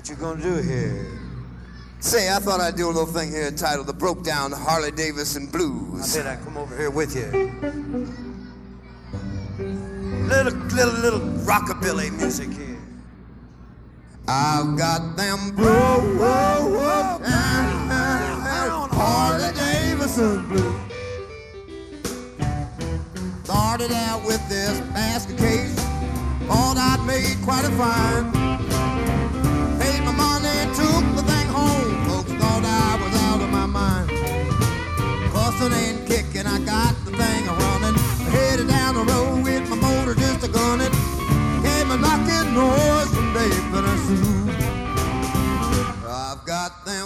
What you gonna do here? Say, I thought I'd do a little thing here entitled The Broke Down Harley Davidson Blues. I bet I'd come over here with you. Little rockabilly music here. I've got them broke down Harley Davidson blues. Started out with this basket case, thought I'd made quite a find. Paid my money and took the thing home. Folks thought I was out of my mind. Fussing and kicking, I got the thing running. Headed down the road with my motor just a-gunning. Came a knocking noise from David and Sue. I've got them